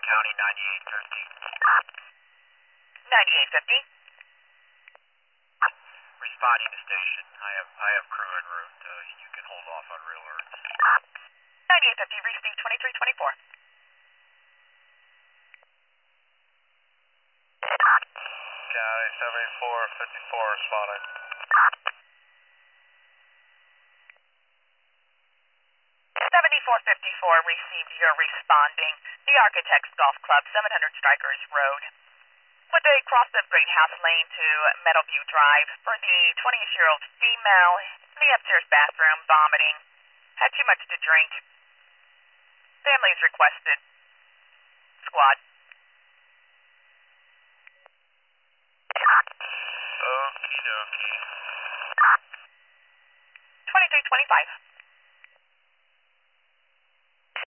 County 9850. 9850. Responding to station. I have crew en route. You can hold off on real alerts. 9850, receive 2324. County 7454 responding. 7454 received your responding. The Architects Golf Club, 700 Strikers Road. Would they cross the Great House Lane to Meadowview Drive for the 20-year-old female in the upstairs bathroom, vomiting, had too much to drink. Families requested. Squad. Okie dokie. 2325.